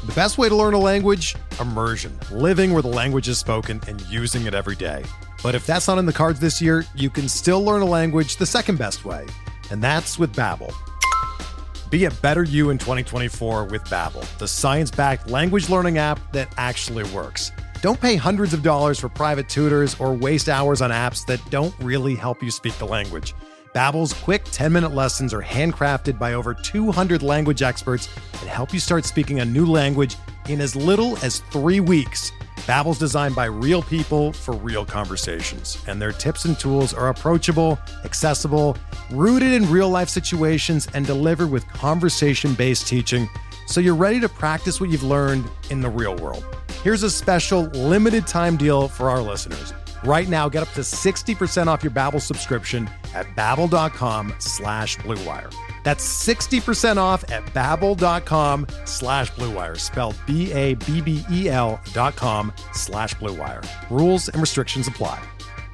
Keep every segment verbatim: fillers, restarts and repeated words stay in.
The best way to learn a language? Immersion. Living where the language is spoken and using it every day. But if that's not in the cards this year, you can still learn a language the second best way, and that's with Babbel. Be a better you in twenty twenty-four with Babbel, the science-backed language learning app that actually works. Don't pay hundreds of dollars for private tutors or waste hours on apps that don't really help you speak the language. Babbel's quick ten-minute lessons are handcrafted by over two hundred language experts and help you start speaking a new language in as little as three weeks. Babbel's designed by real people for real conversations, and their tips and tools are approachable, accessible, rooted in real-life situations, and delivered with conversation-based teaching, so you're ready to practice what you've learned in the real world. Here's a special limited-time deal for our listeners. Right now, get up to sixty percent off your Babbel subscription at babbel.com slash Blue Wire. That's sixty percent off at babbel.com slash Blue Wire, spelled B A B B E L dot com slash Blue Wire. Rules and restrictions apply.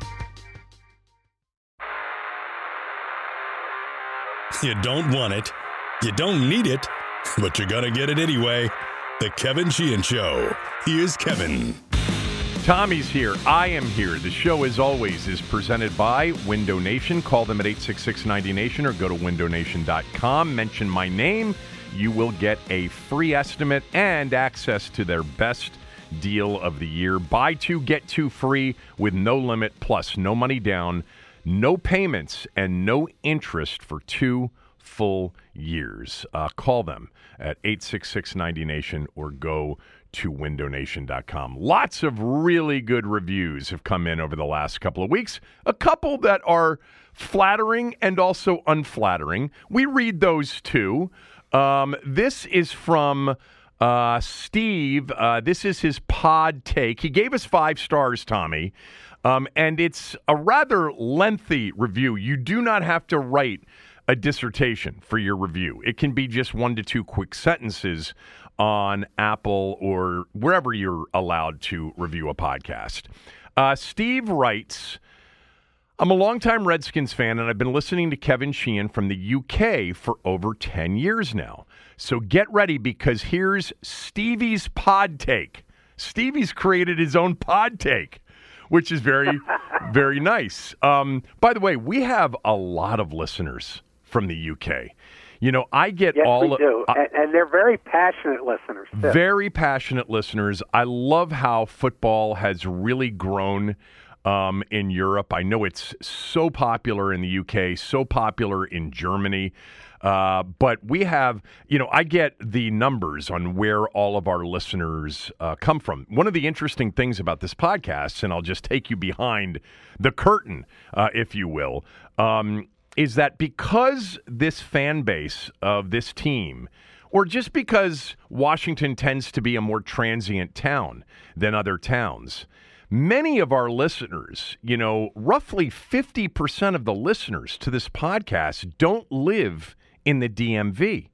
You don't want it, you don't need it, but you're gonna get it anyway. The Kevin Sheehan Show. Here's Kevin. Tommy's here. I am here. The show, as always, is presented by Window Nation. Call them at eight six six, ninety nation or go to window nation dot com. Mention my name. You will get a free estimate and access to their best deal of the year. Buy two, get two free with no limit, plus no money down, no payments, and no interest for two full years. Uh, call them at eight six six, ninety nation or go to window nation dot com. Lots of really good reviews have come in over the last couple of weeks. A couple that are flattering and also unflattering. We read those too. Um, this is from uh, Steve. Uh, this is his pod take. He gave us five stars, Tommy. Um, and it's a rather lengthy review. You do not have to write a dissertation for your review. It can be just one to two quick sentences on Apple or wherever you're allowed to review a podcast. Uh, Steve writes, I'm a longtime Redskins fan, and I've been listening to Kevin Sheehan from the U K for over ten years now. So get ready, because here's Stevie's pod take. Stevie's created his own pod take, which is very, very nice. Um, by the way, we have a lot of listeners from the U K. You know, I get yes, all we do, uh, and, and they're very passionate listeners, too. Very passionate listeners. I love how football has really grown um, in Europe. I know it's so popular in the U K, so popular in Germany. Uh, but we have, you know, I get the numbers on where all of our listeners uh, come from. One of the interesting things about this podcast, and I'll just take you behind the curtain, uh, if you will, um, is that because this fan base of this team, or just because Washington tends to be a more transient town than other towns, many of our listeners, you know, roughly fifty percent of the listeners to this podcast don't live in the D M V.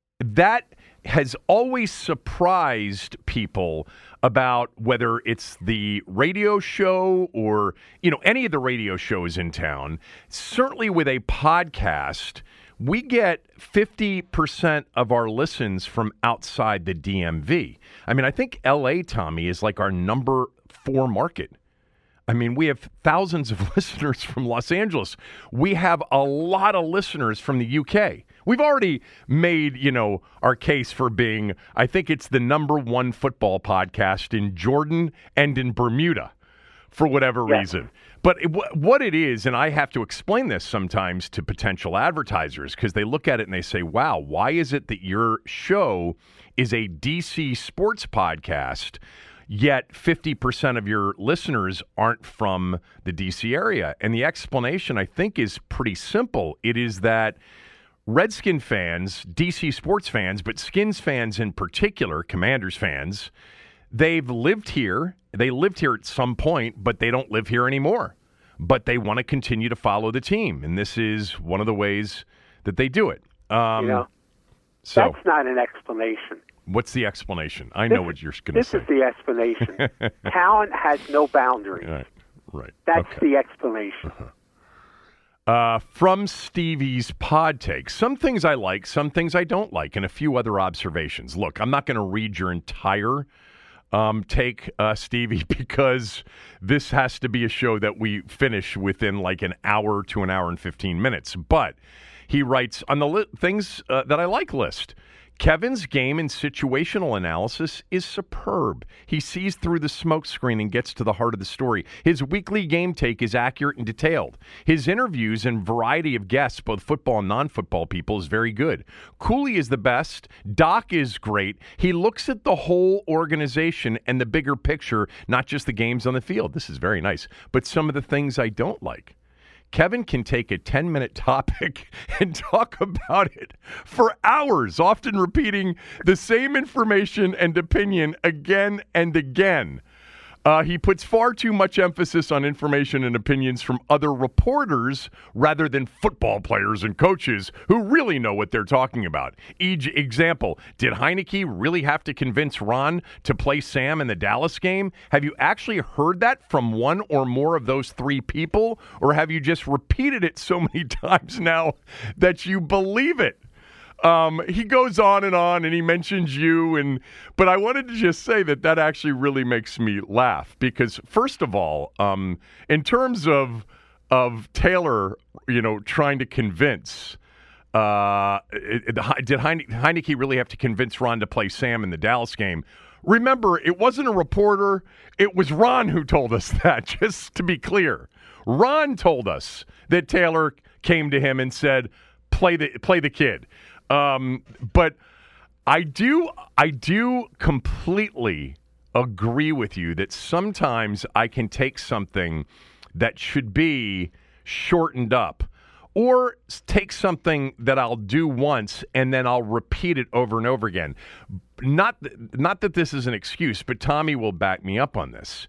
That has always surprised people about whether it's the radio show or, you know, any of the radio shows in town. Certainly with a podcast, we get fifty percent of our listens from outside the D M V. I mean, I think L A, Tommy, is like our number four market. I mean, we have thousands of listeners from Los Angeles. We have a lot of listeners from the U K. We've already made, you know, our case for being, I think it's the number one football podcast in Jordan and in Bermuda for whatever yeah. reason. But it, what it is, and I have to explain this sometimes to potential advertisers, because they look at it and they say, wow, why is it that your show is a D C sports podcast, yet fifty percent of your listeners aren't from the D C area? And the explanation, I think, is pretty simple. It is that Redskin fans, D C sports fans, but Skins fans in particular, Commanders fans, they've lived here. They lived here at some point, but they don't live here anymore. But they want to continue to follow the team, and this is one of the ways that they do it. Um, you know, so that's not an explanation. What's the explanation? I this, know what you're going to say. This is the explanation. Talent has no boundaries. Right, right. That's okay. the explanation. Uh-huh. Uh, from Stevie's pod take. Some things I like, some things I don't like, and a few other observations. Look, I'm not going to read your entire um, take, uh, Stevie, because this has to be a show that we finish within like an hour to an hour and fifteen minutes. But he writes on the li- things uh, that I like list. Kevin's game and situational analysis is superb. He sees through the smokescreen and gets to the heart of the story. His weekly game take is accurate and detailed. His interviews and variety of guests, both football and non-football people, is very good. Cooley is the best. Doc is great. He looks at the whole organization and the bigger picture, not just the games on the field. This is very nice. But some of the things I don't like. Kevin can take a ten-minute topic and talk about it for hours, often repeating the same information and opinion again and again. Uh, he puts far too much emphasis on information and opinions from other reporters rather than football players and coaches who really know what they're talking about. E- example, did Heineke really have to convince Ron to play Sam in the Dallas game? Have you actually heard that from one or more of those three people? Or have you just repeated it so many times now that you believe it? Um, he goes on and on, and he mentions you, and but I wanted to just say that that actually really makes me laugh because, first of all, um, in terms of of Taylor, you know, trying to convince, uh, it, it, did Heine, Heineke really have to convince Ron to play Sam in the Dallas game? Remember, it wasn't a reporter; it was Ron who told us that. Just to be clear, Ron told us that Taylor came to him and said, "Play the play the kid." Um, but I do, I do completely agree with you that sometimes I can take something that should be shortened up or take something that I'll do once and then I'll repeat it over and over again. Not, not that this is an excuse, but Tommy will back me up on this.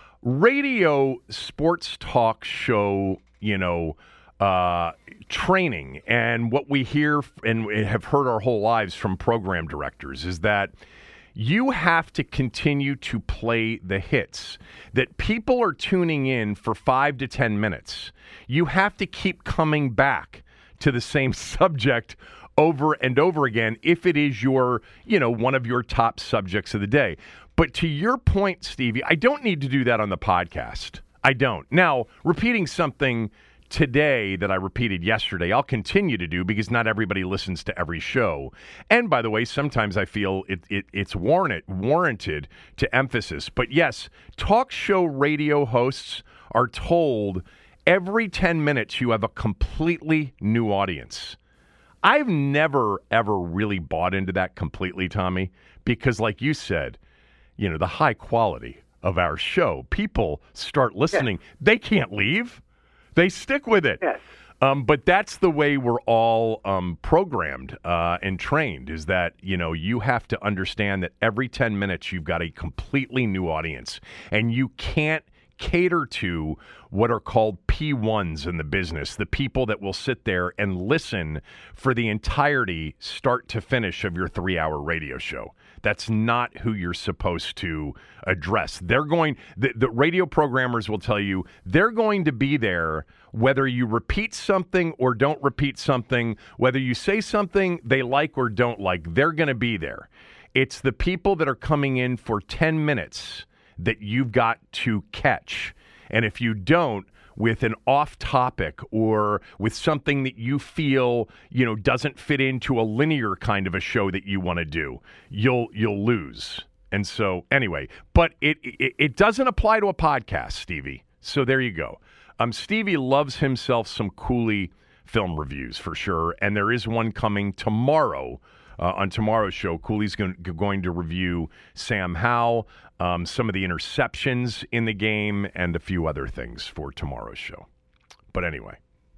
Radio sports talk show, you know, Uh, training and what we hear and have heard our whole lives from program directors is that you have to continue to play the hits, that people are tuning in for five to ten minutes. You have to keep coming back to the same subject over and over again if it is your, you know, one of your top subjects of the day. But to your point, Stevie, I don't need to do that on the podcast. I don't. Now, repeating something today that I repeated yesterday, I'll continue to do because not everybody listens to every show. And by the way, sometimes I feel it, it it's warranted, warranted to emphasis. But yes, talk show radio hosts are told every ten minutes you have a completely new audience. I've never, ever really bought into that completely, Tommy, because like you said, you know, the high quality of our show, people start listening. Yeah. They can't leave. They stick with it. Yes. Um, but that's the way we're all um, programmed uh, and trained is that, you know, you have to understand that every ten minutes you've got a completely new audience and you can't cater to what are called P ones in the business, the people that will sit there and listen for the entirety, start to finish, of your three-hour radio show. That's not who you're supposed to address. They're going, the, the radio programmers will tell you they're going to be there whether you repeat something or don't repeat something, whether you say something they like or don't like, they're going to be there. It's the people that are coming in for ten minutes that you've got to catch. And if you don't, with an off topic or with something that you feel, you know, doesn't fit into a linear kind of a show that you want to do, you'll you'll lose. And so anyway, but it, it it doesn't apply to a podcast, Stevie. So there you go. Um, Stevie loves himself some Cooley film reviews for sure, and there is one coming tomorrow. Uh, on tomorrow's show, Cooley's going, going to review Sam Howell, um, some of the interceptions in the game, and a few other things for tomorrow's show. But anyway.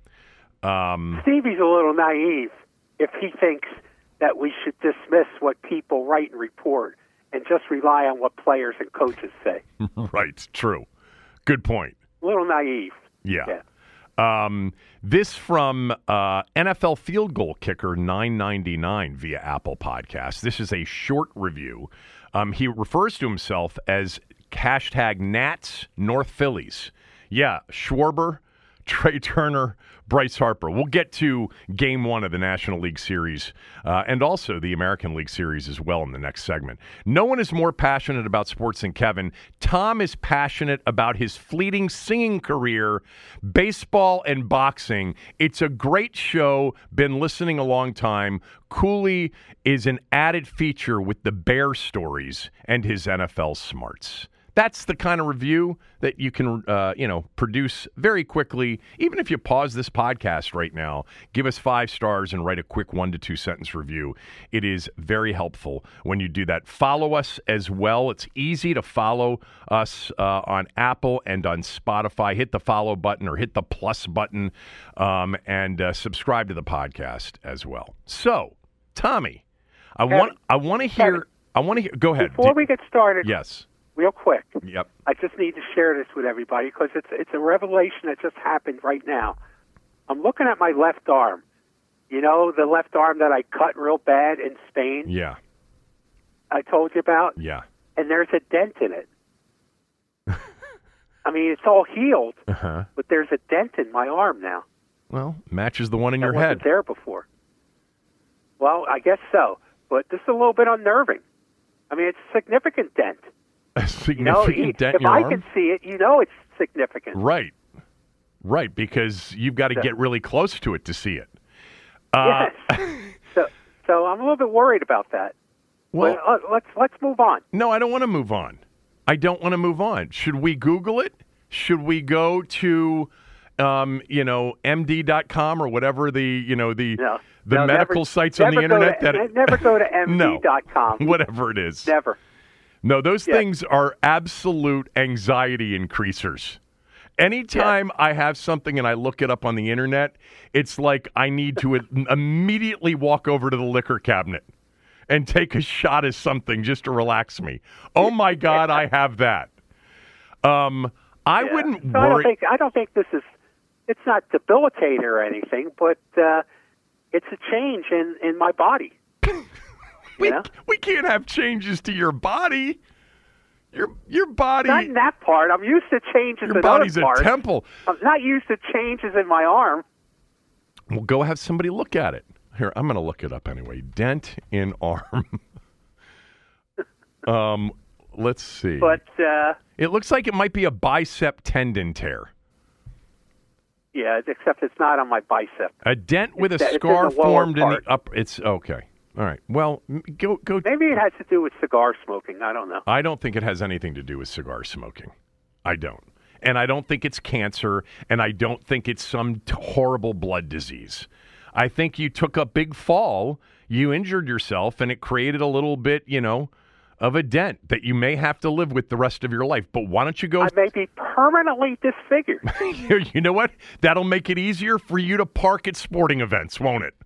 Um, Stevie's a little naive if he thinks that we should dismiss what people write and report and just rely on what players and coaches say. Right, true. Good point. A little naive. Yeah. yeah. Um, this from uh, N F L field goal kicker nine ninety-nine via Apple Podcasts. This is a short review. Um, he refers to himself as hashtag Nats North Phillies. Yeah, Schwarber, Trey Turner, Bryce Harper. We'll get to game one of the National League Series uh, and also the American League Series as well in the next segment. No one is more passionate about sports than Kevin. Tom is passionate about his fleeting singing career, baseball, and boxing. It's a great show. Been listening a long time. Cooley is an added feature with the Bear stories and his N F L smarts. That's the kind of review that you can, uh, you know, produce very quickly. Even if you pause this podcast right now, give us five stars and write a quick one to two sentence review. It is very helpful when you do that. Follow us as well. It's easy to follow us uh, on Apple and on Spotify. Hit the follow button or hit the plus button um, and uh, subscribe to the podcast as well. So, Tommy, I Kevin, want I want to hear. Kevin, I want to hear. Go ahead. Before Do, we get started, yes. real quick. Yep. I just need to share this with everybody because it's it's a revelation that just happened right now. I'm looking at my left arm. You know, the left arm that I cut real bad in Spain. Yeah. I told you about. Yeah. And there's a dent in it. I mean, it's all healed, Uh-huh. but there's a dent in my arm now. Well, matches the one in That your wasn't head. there before. Well, I guess so, but this is a little bit unnerving. I mean, it's a significant dent. A You know, significant e- dent if in your I arm? can see it, you know it's significant. Right. Right, because you've got to So- get really close to it to see it. Uh, Yes. so, so I'm a little bit worried about that. well, but, uh, let's let's move on. no, I don't want to move on. I don't want to move on. Should we Google it? Should we go to, um, you know, M D dot com or whatever the, you know, the No. the No, medical never- sites on the never go internet to- that never go to M D dot com. No, whatever it is. Never. No, those Yeah. things are absolute anxiety increasers. Anytime I have something and I look it up on the internet, it's like I need to immediately walk over to the liquor cabinet and take a shot of something just to relax me. Oh my God, I have that. Um, I Yeah. wouldn't So I don't worry. think I don't think this is. It's not debilitating or anything, but uh, it's a change in, in my body. we, know? we can't have changes to your body. Your your body. Not in that part. I'm used to changes Your in body's other a parts. temple. I'm not used to changes in my arm. Well, go have somebody look at it. Here, I'm going to look it up anyway. Dent in arm. um, let's see. But uh, It looks like it might be a bicep tendon tear. yeah, except it's not on my bicep. A dent with a It's- it's in scar the lower formed in the part. upper. It's okay. All right. Well, m- go go. Maybe it has to do with cigar smoking. I don't know. I don't think it has anything to do with cigar smoking. I don't. And I don't think it's cancer, and I don't think it's some t- horrible blood disease. I think you took a big fall, you injured yourself, and it created a little bit, you know, of a dent that you may have to live with the rest of your life. But why don't you go? I may be permanently disfigured. You know what? That'll make it easier for you to park at sporting events, won't it?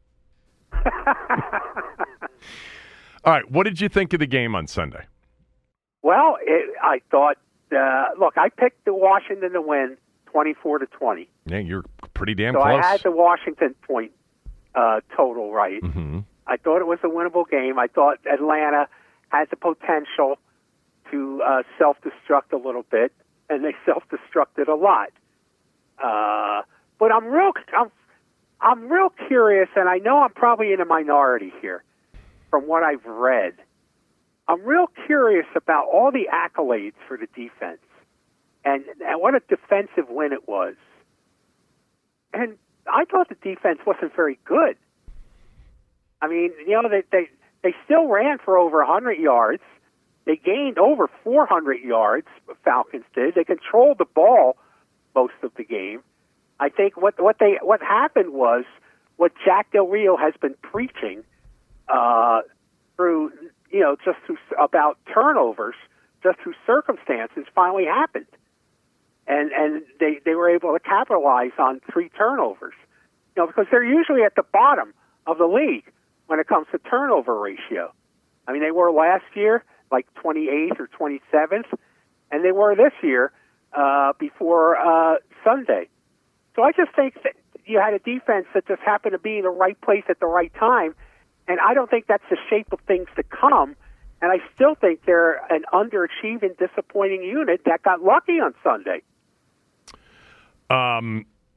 All right. What did you think of the game on Sunday? Well, it, I thought. Uh, look, I picked the Washington to win, twenty-four to twenty. Yeah, you're pretty damn So close. I had the Washington point uh, total right. Mm-hmm. I thought it was a winnable game. I thought Atlanta had the potential to uh, self-destruct a little bit, and they self-destructed a lot. Uh, but I'm real, I'm, I'm real curious, and I know I'm probably in a minority here from what I've read. I'm real curious about all the accolades for the defense and, and what a defensive win it was. And I thought the defense wasn't very good. I mean, you know, they they, they still ran for over one hundred yards. They gained over four hundred yards, Falcons did. They controlled the ball most of the game. I think what what they what happened was what Jack Del Rio has been preaching uh, through, you know, just through, about turnovers, just through circumstances, finally happened. And and they, they were able to capitalize on three turnovers. You know, because they're usually at the bottom of the league when it comes to turnover ratio. I mean, they were last year like twenty-eighth or twenty-seventh, and they were this year uh, before uh, Sunday. So I just think that you had a defense that just happened to be in the right place at the right time, and I don't think that's the shape of things to come. And I still think they're an underachieving, disappointing unit that got lucky on Sunday. Um,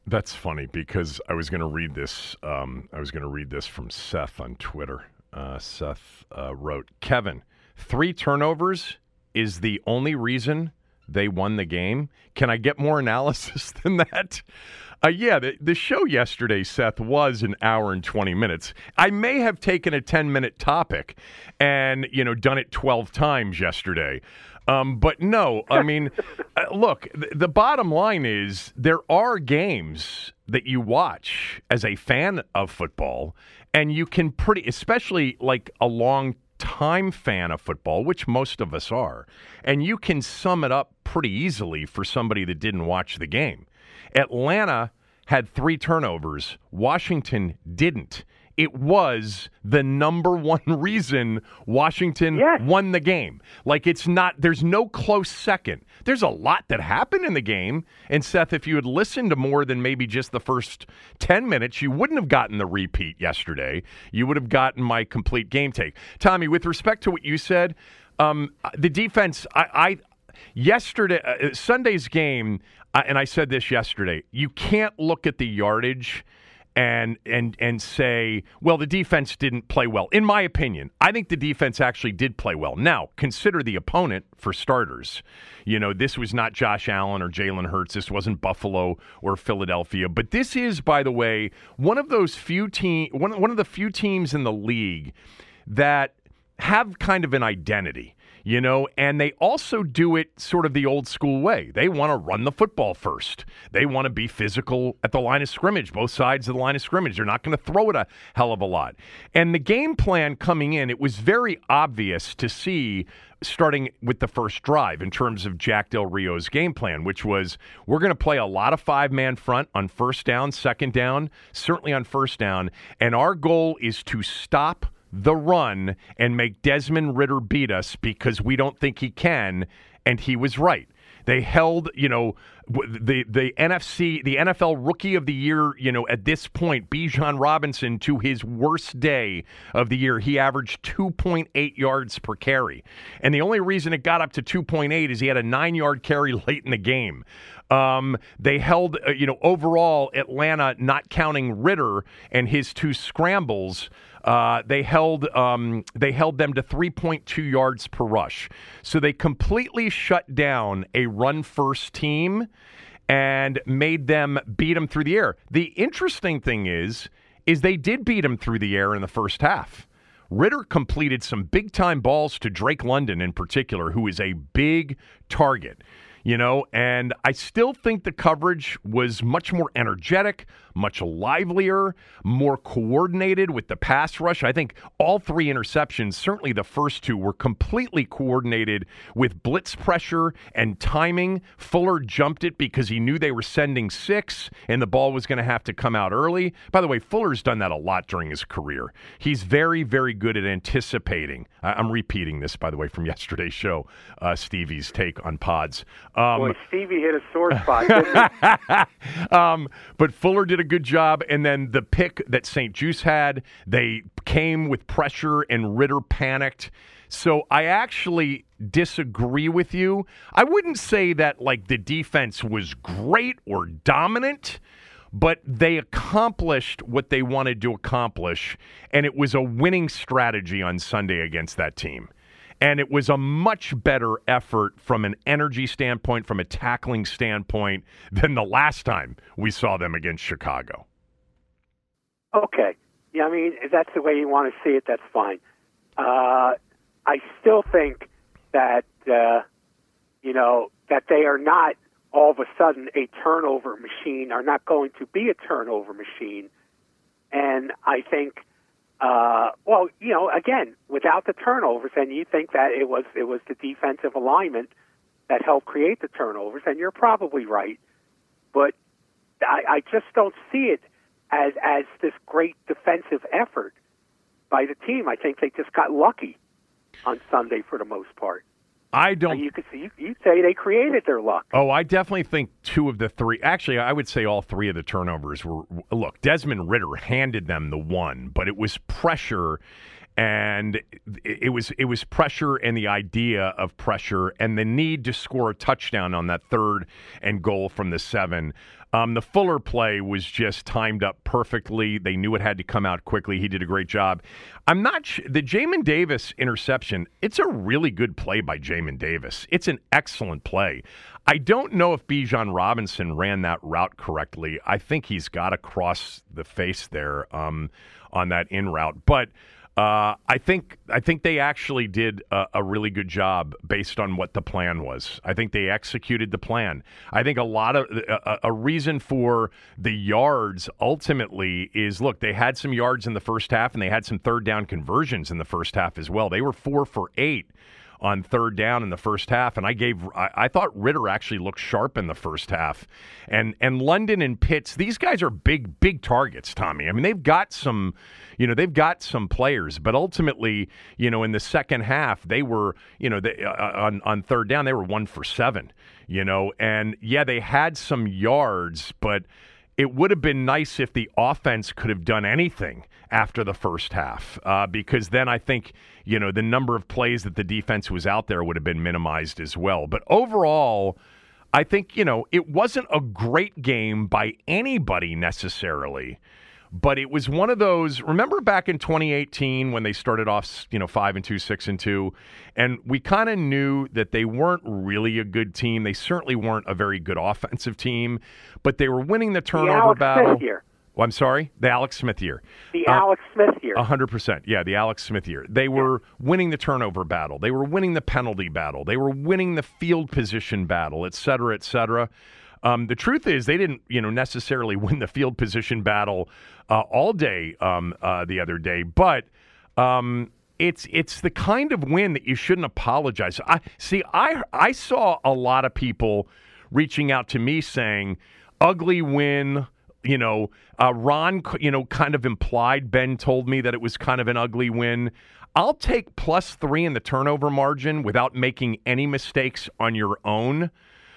That's funny because I was going to read this. Um, I was going to read this from Seth on Twitter. Uh, Seth uh, wrote, Kevin, three turnovers is the only reason they won the game. Can I get more analysis than that? Uh, yeah, the, the show yesterday, Seth, was an hour and twenty minutes. I may have taken a ten-minute topic and, you know, done it twelve times yesterday. Um, but no, I mean, uh, look, th- the bottom line is there are games that you watch as a fan of football, and you can pretty, especially like a long time fan of football, which most of us are, and you can sum it up pretty easily for somebody that didn't watch the game. Atlanta had three turnovers. Washington didn't. It was the number one reason Washington yes. won the game. Like, it's not, there's no close second. There's a lot that happened in the game. And, Seth, if you had listened to more than maybe just the first ten minutes, you wouldn't have gotten the repeat yesterday. You would have gotten my complete game take. Tommy, with respect to what you said, um, the defense, I, I yesterday, uh, Sunday's game, uh, and I said this yesterday, you can't look at the yardage and and and say, well, the defense didn't play well. In my opinion, I think the defense actually did play well. Now, consider the opponent for starters. You know, this was not Josh Allen or Jalen Hurts. This wasn't Buffalo or Philadelphia. But this is, by the way, one of those few team, one, one of the few teams in the league that have kind of an identity. You know, and they also do it sort of the old school way. They want to run the football first. They want to be physical at the line of scrimmage, both sides of the line of scrimmage. They're not going to throw it a hell of a lot. And the game plan coming in, it was very obvious to see starting with the first drive in terms of Jack Del Rio's game plan, which was we're going to play a lot of five-man front on first down, second down, certainly on first down. And our goal is to stop the run and make Desmond Ridder beat us because we don't think he can, and he was right. They held, you know, the the N F C, the N F L Rookie of the Year, you know, at this point, Bijan Robinson, to his worst day of the year. He averaged two point eight yards per carry. And the only reason it got up to two point eight is he had a nine-yard carry late in the game. Um, they held, uh, you know, overall, Atlanta, not counting Ridder and his two scrambles, Uh, they held um, they held them to three point two yards per rush. So they completely shut down a run-first team and made them beat them through the air. The interesting thing is, is they did beat them through the air in the first half. Ridder completed some big-time balls to Drake London in particular, who is a big target. You know, and I still think the coverage was much more energetic, much livelier, more coordinated with the pass rush. I think all three interceptions, certainly the first two, were completely coordinated with blitz pressure and timing. Fuller jumped it because he knew they were sending six and the ball was going to have to come out early. By the way, Fuller's done that a lot during his career. He's very, very good at anticipating. I'm repeating this, by the way, from yesterday's show, uh, Stevie's take on pods. Um, Boy, Stevie hit a sore spot, didn't he? um, but Fuller did a good job, and then the pick that Saint Juice had, they came with pressure, and Ridder panicked. So I actually disagree with you. I wouldn't say that, like, the defense was great or dominant, but they accomplished what they wanted to accomplish, and it was a winning strategy on Sunday against that team. And it was a much better effort from an energy standpoint, from a tackling standpoint, than the last time we saw them against Chicago. Okay. Yeah, I mean, if that's the way you want to see it, that's fine. Uh, I still think that, uh, you know, that they are not all of a sudden a turnover machine, are not going to be a turnover machine. And I think... Uh, well, you know, again, without the turnovers, and you think that it was it was the defensive alignment that helped create the turnovers, and you're probably right. But I, I just don't see it as as this great defensive effort by the team. I think they just got lucky on Sunday for the most part. I don't. You could you you say they created their luck. Oh, I definitely think two of the three. Actually, I would say all three of the turnovers were. Look, Desmond Ridder handed them the one, but it was pressure And it, it was it was pressure and the idea of pressure and the need to score a touchdown on that third and goal from the seven. Um, the Fuller play was just timed up perfectly. They knew it had to come out quickly. He did a great job. I'm not sh- the Jamin Davis interception. It's a really good play by Jamin Davis. It's an excellent play. I don't know if Bijan Robinson ran that route correctly. I think he's got to cross the face there um, on that in route, but. Uh, I think I think they actually did a, a really good job based on what the plan was. I think they executed the plan. I think a lot of a, a reason for the yards ultimately is, look, they had some yards in the first half and they had some third down conversions in the first half as well. They were four for eight on third down in the first half, and I gave I, I thought Ritter actually looked sharp in the first half. And and London and Pitts, these guys are big big targets, Tommy. I mean, they've got some, you know, they've got some players, but ultimately, you know, in the second half, they were, you know, they, uh, on on third down, they were one for seven, you know, and yeah, they had some yards, but it would have been nice if the offense could have done anything after the first half, uh, because then I think, you know, the number of plays that the defense was out there would have been minimized as well. But overall, I think, you know, it wasn't a great game by anybody necessarily, but it was one of those, remember back in twenty eighteen when they started off, you know, five and two, six and two, and we kind of knew that they weren't really a good team. They certainly weren't a very good offensive team, but they were winning the turnover the Alex battle. Smith year. Well, I'm sorry? The Alex Smith year. The uh, Alex Smith year. one hundred percent. Yeah, the Alex Smith year. They were winning the turnover battle. They were winning the penalty battle. They were winning the field position battle, et cetera, et cetera. Um, the truth is they didn't, you know, necessarily win the field position battle uh, all day um, uh, the other day, but um, it's it's the kind of win that you shouldn't apologize. I see. I I saw a lot of people reaching out to me saying, "Ugly win." You know, uh, Ron, you know, kind of implied, Ben told me that it was kind of an ugly win. I'll take plus three in the turnover margin without making any mistakes on your own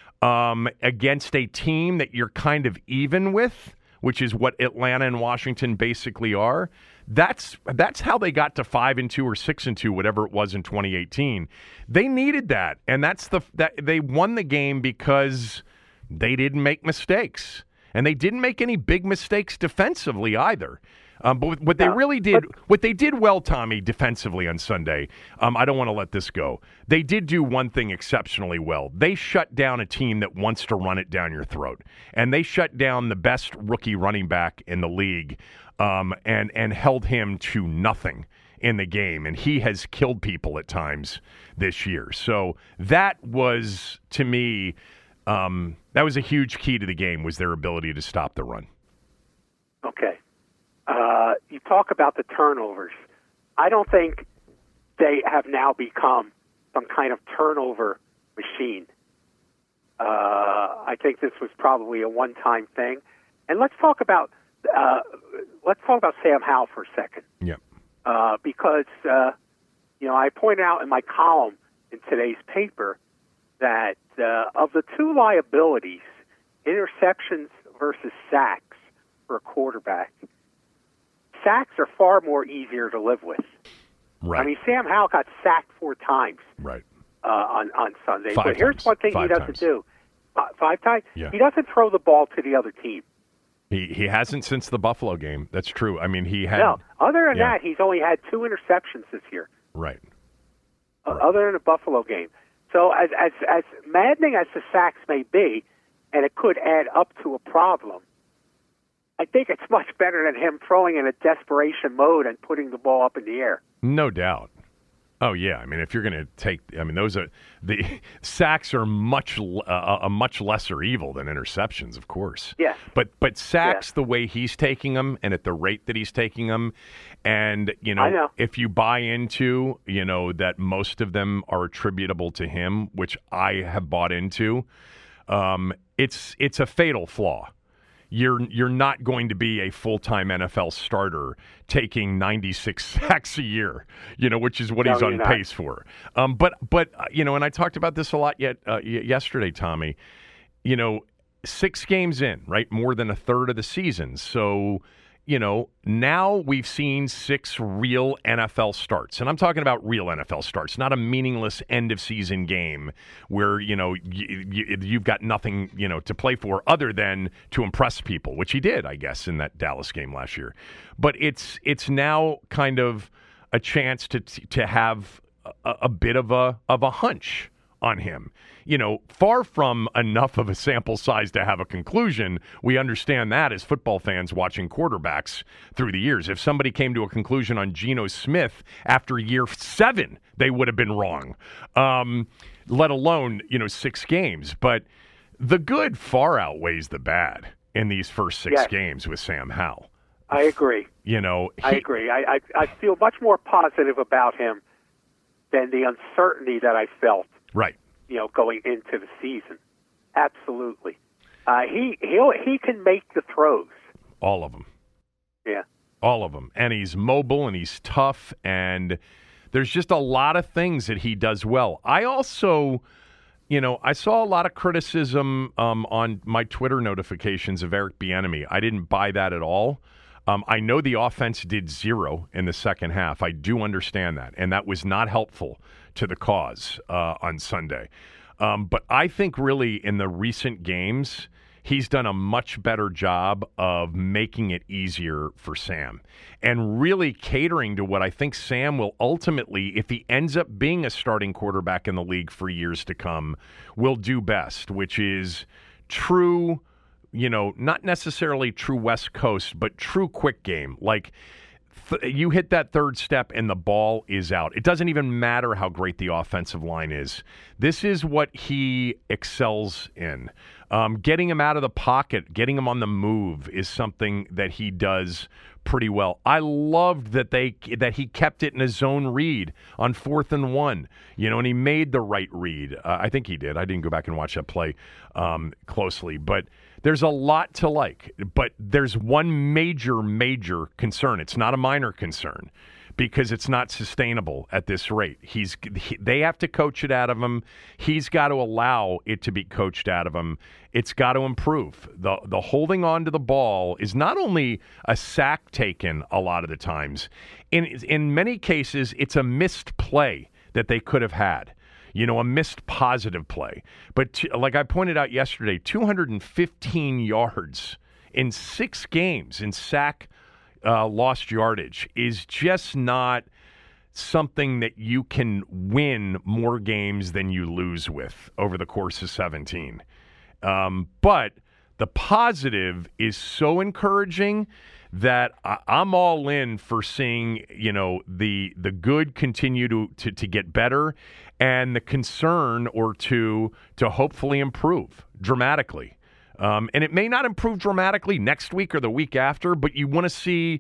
um, against a team that you're kind of even with, which is what Atlanta and Washington basically are. That's that's how they got to five and two or six and two, whatever it was in twenty eighteen. They needed that, and that's the that they won the game because they didn't make mistakes. And they didn't make any big mistakes defensively either. Um, but what they really did, what they did well, Tommy, defensively on Sunday, um, I don't want to let this go. They did do one thing exceptionally well. They shut down a team that wants to run it down your throat. And they shut down the best rookie running back in the league um, and, and held him to nothing in the game. And he has killed people at times this year. So that was, to me, Um, that was a huge key to the game, was their ability to stop the run. Okay. Uh, you talk about the turnovers. I don't think they have now become some kind of turnover machine. Uh, I think this was probably a one-time thing. And let's talk about uh, let's talk about Sam Howell for a second. Yeah. Uh, because uh, you know, I pointed out in my column in today's paper that uh, of the two liabilities, interceptions versus sacks for a quarterback, sacks are far more easier to live with. Right. I mean, Sam Howell got sacked four times right. uh, on, on Sunday. Five but here's times. one thing Five he doesn't times. do. Uh, five times? Yeah. He doesn't throw the ball to the other team. He he hasn't since the Buffalo game. That's true. I mean, he had... No. Other than yeah. that, he's only had two interceptions this year. Right. Uh, right. Other than the Buffalo game. So as, as as maddening as the sacks may be, and it could add up to a problem, I think it's much better than him throwing in a desperation mode and putting the ball up in the air. No doubt. Oh, yeah. I mean, if you're going to take, I mean, those are, the sacks are much, uh, a much lesser evil than interceptions, of course. Yes. But, but sacks, yes. the way he's taking them and at the rate that he's taking them, and, you know, I know. if you buy into, you know, that most of them are attributable to him, which I have bought into, um, it's, it's a fatal flaw. You're you're not going to be a full-time N F L starter taking ninety-six sacks a year, you know, which is what No, he's you're on not. pace for. Um, but but uh, you know, and I talked about this a lot yet uh, y- yesterday, Tommy. You know, six games in, right, more than a third of the season. So you know, now we've seen six real N F L starts. And I'm talking about real N F L starts, not a meaningless end-of-season game where, you know, y- y- you've got nothing, you know, to play for other than to impress people, which he did, I guess, in that Dallas game last year. But it's it's now kind of a chance to to have a, a bit of a of a hunch on him. You know, far from enough of a sample size to have a conclusion. We understand that as football fans watching quarterbacks through the years. If somebody came to a conclusion on Geno Smith after year seven, they would have been wrong, um, let alone, you know, six games. But the good far outweighs the bad in these first six yes. games with Sam Howell. I agree. You know, he, I agree. I, I, I feel much more positive about him than the uncertainty that I felt. Right. You know, going into the season. Absolutely. Uh, he he'll, he can make the throws. All of them. Yeah. All of them. And he's mobile and he's tough. And there's just a lot of things that he does well. I also, you know, I saw a lot of criticism um, on my Twitter notifications of Eric Bieniemy. I didn't buy that at all. Um, I know the offense did zero in the second half. I do understand that. And that was not helpful to the cause uh, on Sunday. Um, but I think really in the recent games, he's done a much better job of making it easier for Sam and really catering to what I think Sam will ultimately, if he ends up being a starting quarterback in the league for years to come, will do best, which is true, you know, not necessarily true West Coast, but true quick game. Like, you hit that third step and the ball is out. It doesn't even matter how great the offensive line is. This is what he excels in. Um, getting him out of the pocket, getting him on the move is something that he does pretty well. I loved that they that he kept it in a zone read on fourth and one, you know, and he made the right read. Uh, I think he did. I didn't go back and watch that play um, closely, but there's a lot to like. But there's one major, major concern. It's not a minor concern because it's not sustainable at this rate. He's he, they have to coach it out of him. He's got to allow it to be coached out of him. It's got to improve. The the holding on to the ball is not only a sack taken a lot of the times. In in many cases, it's a missed play that they could have had. You know, a missed positive play. But t- like I pointed out yesterday, two hundred fifteen yards in six games in sack uh, lost yardage is just not something that you can win more games than you lose with over the course of seventeen. Um, but the positive is so encouraging that I, I'm all in for seeing, you know, the the good continue to, to, to get better and the concern or two to hopefully improve dramatically. Um, and it may not improve dramatically next week or the week after, but you want to see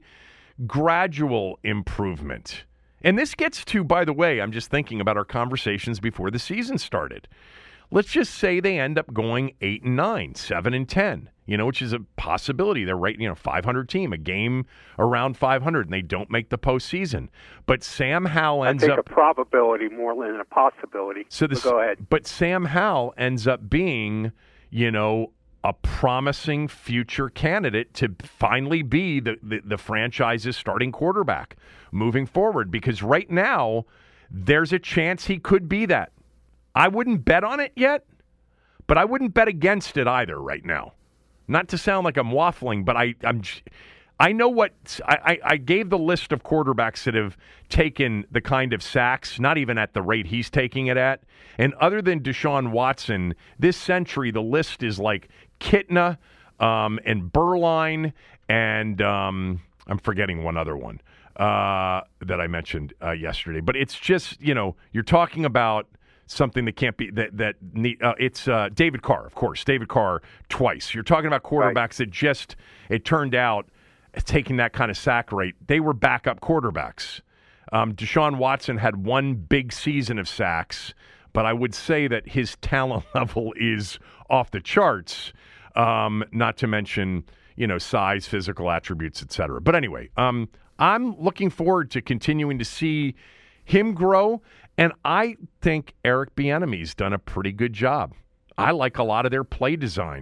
gradual improvement. And this gets to, by the way, I'm just thinking about our conversations before the season started. Let's just say they end up going eight and nine, seven and ten, you know, which is a possibility. They're right, you know, five hundred team, a game around five hundred, and they don't make the postseason. But Sam Howell ends I think up a probability more than a possibility. So this, so go ahead. But Sam Howell ends up being, you know, a promising future candidate to finally be the, the, the franchise's starting quarterback moving forward. Because right now, there's a chance he could be that. I wouldn't bet on it yet, but I wouldn't bet against it either right now. Not to sound like I'm waffling, but I, I'm, I know what I, I gave the list of quarterbacks that have taken the kind of sacks, not even at the rate he's taking it at. And other than Deshaun Watson, this century the list is like Kitna um, and Berline, and um, I'm forgetting one other one uh, that I mentioned uh, yesterday. But it's just, you know, you're talking about something that can't be that that uh, it's uh, David Carr, of course. David Carr twice. You're talking about quarterbacks right. that just it turned out taking that kind of sack rate. They were backup quarterbacks. Um, Deshaun Watson had one big season of sacks, but I would say that his talent level is off the charts. Um, not to mention, you know, size, physical attributes, et cetera. But anyway, um, I'm looking forward to continuing to see him grow. And I think Eric Bieniemy's done a pretty good job. I like a lot of their play design.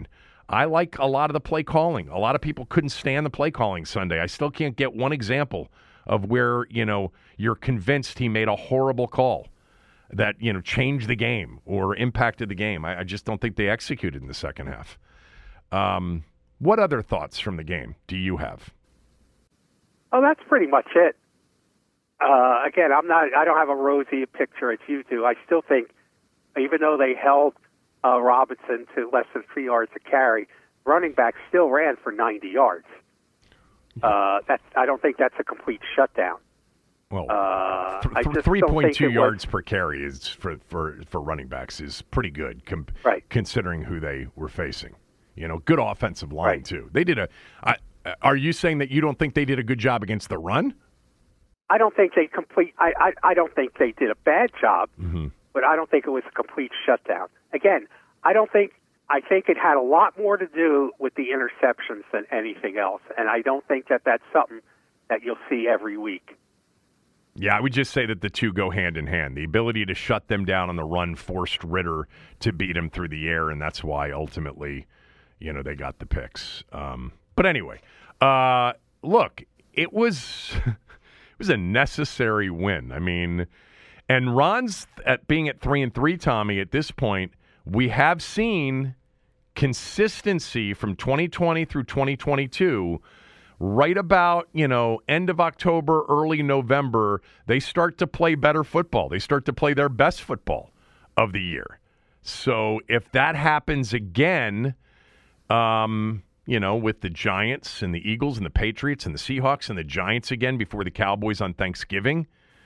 I like a lot of the play calling. A lot of people couldn't stand the play calling Sunday. I still can't get one example of where, you know, you're convinced he made a horrible call that, you know, changed the game or impacted the game. I, I just don't think they executed in the second half. Um, what other thoughts from the game do you have? Oh, that's pretty much it. Uh, again, I'm not. I don't have a rosy picture as you do. I still think, even though they held uh, Robinson to less than three yards a carry, running back still ran for ninety yards. Uh, that's. I don't think that's a complete shutdown. Well, uh, th- th- three point two yards per carry is for, for, for running backs is pretty good, com- right. considering who they were facing. You know, good offensive line right. too. They did a. I, are you saying that you don't think they did a good job against the run? I don't think they complete. I, I, I don't think they did a bad job, mm-hmm. but I don't think it was a complete shutdown. Again, I don't think. I think it had a lot more to do with the interceptions than anything else, and I don't think that that's something that you'll see every week. Yeah, I would just say that the two go hand in hand. The ability to shut them down on the run forced Ritter to beat him through the air, and that's why ultimately, you know, they got the picks. Um, but anyway, uh, look, it was it was a necessary win. I mean, and Ron's at being at three and three, Tommy. At this point, we have seen consistency from twenty twenty through twenty twenty-two. Right about, you know, end of October, early November, they start to play better football. They start to play their best football of the year. So if that happens again, um, you know, with the Giants and the Eagles and the Patriots and the Seahawks and the Giants again before the Cowboys on Thanksgiving,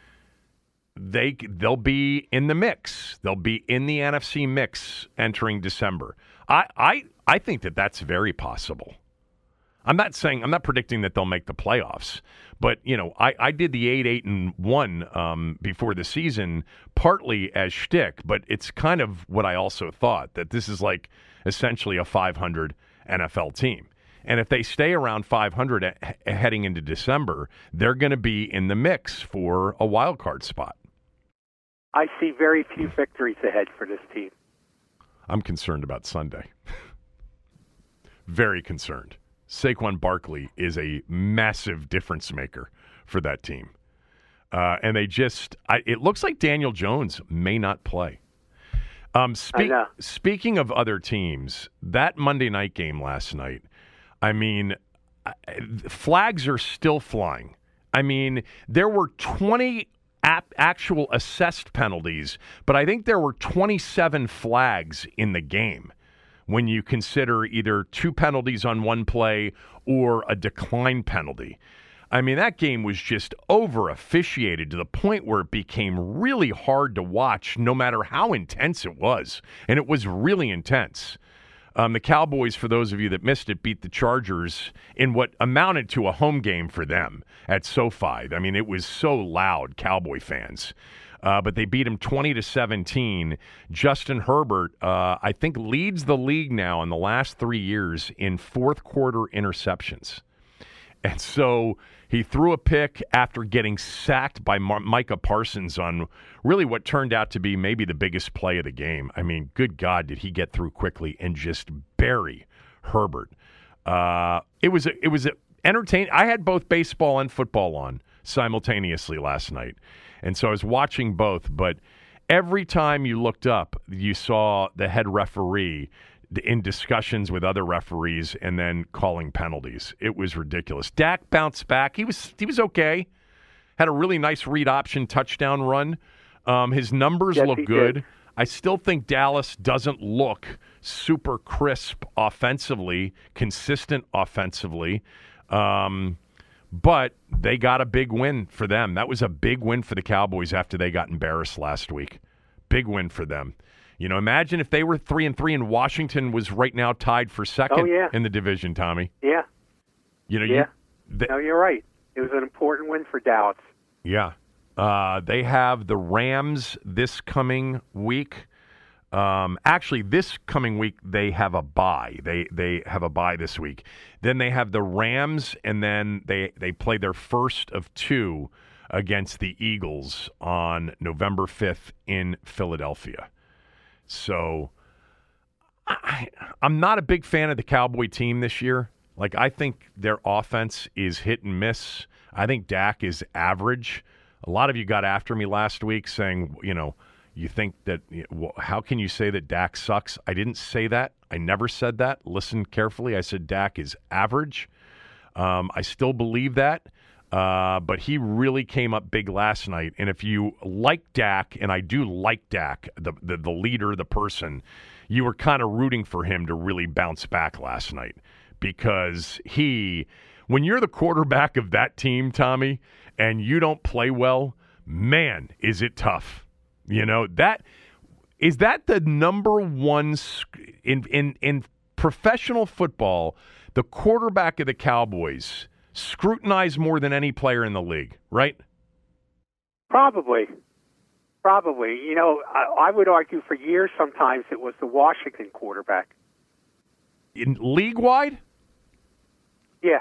they, they'll be in the mix. They'll be in the N F C mix entering December. I, I, I think that that's very possible. I'm not saying, I'm not predicting that they'll make the playoffs, but, you know, I, I did the eight, eight, and one um, before the season, partly as shtick, but it's kind of what I also thought, that this is like essentially a five hundred N F L team. And if they stay around five hundred a- heading into December, they're going to be in the mix for a wild card spot. I see very few victories ahead for this team. I'm concerned about Sunday. Very concerned. Saquon Barkley is a massive difference maker for that team. Uh, and they just, I, it looks like Daniel Jones may not play. Um, speak, speaking of other teams, that Monday night game last night, I mean, flags are still flying. I mean, there were twenty ap- actual assessed penalties, but I think there were twenty-seven flags in the game, when you consider either two penalties on one play or a decline penalty. I mean, that game was just over-officiated to the point where it became really hard to watch, no matter how intense it was. And it was really intense. Um, the Cowboys, for those of you that missed it, beat the Chargers in what amounted to a home game for them at SoFi. I mean, it was so loud, Cowboy fans. Uh, but they beat him twenty to seventeen. Justin Herbert, uh, I think, leads the league now in the last three years in fourth quarter interceptions. And so he threw a pick after getting sacked by Mar- Micah Parsons on really what turned out to be maybe the biggest play of the game. I mean, good God, did he get through quickly and just bury Herbert. Uh, it was a, it was a entertaining. I had both baseball and football on simultaneously last night. And so I was watching both, but every time you looked up, you saw the head referee in discussions with other referees and then calling penalties. It was ridiculous. Dak bounced back. He was he was okay. Had a really nice read option touchdown run. Um, his numbers yes, look good. Did. I still think Dallas doesn't look super crisp offensively, consistent offensively. Um But they got a big win for them. That was a big win for the Cowboys after they got embarrassed last week. Big win for them. You know, imagine if they were three and three and Washington was right now tied for second oh, yeah. in the division, Tommy. Yeah. You know, yeah. You, they, no, you're right. It was an important win for Dallas. Yeah. Uh, they have the Rams this coming week. Um, actually, this coming week, they have a bye. They they have a bye this week. Then they have the Rams, and then they, they play their first of two against the Eagles on November fifth in Philadelphia. So I, I'm not a big fan of the Cowboy team this year. Like, I think their offense is hit and miss. I think Dak is average. A lot of you got after me last week saying, you know, you think that, well, how can you say that Dak sucks? I didn't say that. I never said that. Listen carefully. I said Dak is average. Um, I still believe that. Uh, but he really came up big last night. And if you like Dak, and I do like Dak, the, the, the leader, the person, you were kind of rooting for him to really bounce back last night. Because he, when you're the quarterback of that team, Tommy, and you don't play well, man, is it tough. You know, that is that the number one in in in professional football, the quarterback of the Cowboys scrutinized more than any player in the league, right? Probably. Probably. You know, I, I would argue for years sometimes it was the Washington quarterback. In league-wide? Yeah.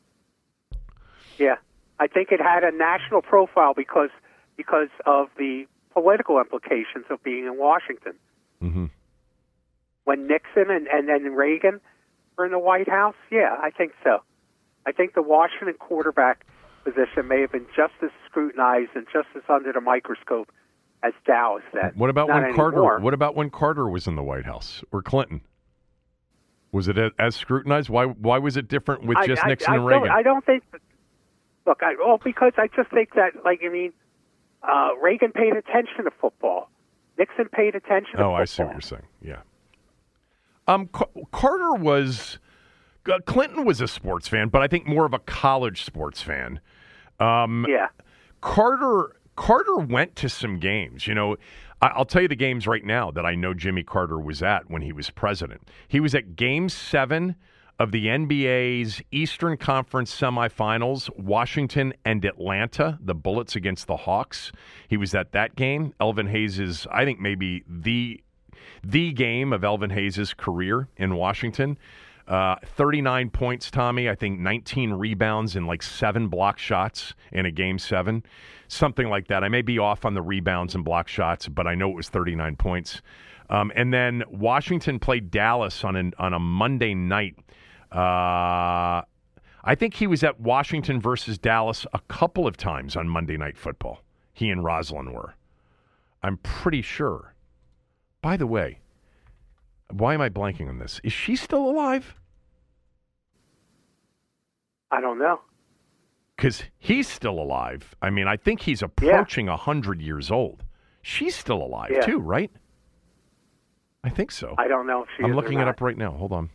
Yeah. I think it had a national profile because because of the political implications of being in Washington. Mm-hmm. When Nixon and, and then Reagan were in the White House, yeah, I think so. I think the Washington quarterback position may have been just as scrutinized and just as under the microscope as Dallas then. What about Not when Carter? anymore. What about when Carter was in the White House or Clinton? Was it as scrutinized? Why Why was it different with just I, Nixon I, and I Reagan? Don't, I don't think. Look, I, well, because I just think that, like, I mean, uh, Reagan paid attention to football. Nixon paid attention to oh, football. I see what you're saying. Yeah. Um, Car- Carter was. Uh, Clinton was a sports fan, but I think more of a college sports fan. Um, yeah. Carter Carter went to some games. You know, I, I'll tell you the games right now that I know Jimmy Carter was at when he was president. He was at Game Seven of the N B A's Eastern Conference semifinals, Washington and Atlanta, the Bullets against the Hawks. He was at that game. Elvin Hayes is, I think, maybe the the game of Elvin Hayes' career in Washington. Uh, thirty-nine points, Tommy. I think nineteen rebounds and like seven block shots in a game seven. Something like that. I may be off on the rebounds and block shots, but I know it was thirty-nine points. Um, and then Washington played Dallas on, an, on a Monday night. Uh, I think he was at Washington versus Dallas a couple of times on Monday Night Football. He and Roslyn were. I'm pretty sure. By the way, why am I blanking on this? Is she still alive? I don't know. Because he's still alive. I mean, I think he's approaching yeah. one hundred years old. She's still alive, yeah. too, right? I think so. I don't know if she I'm is looking or it not. up right now. Hold on.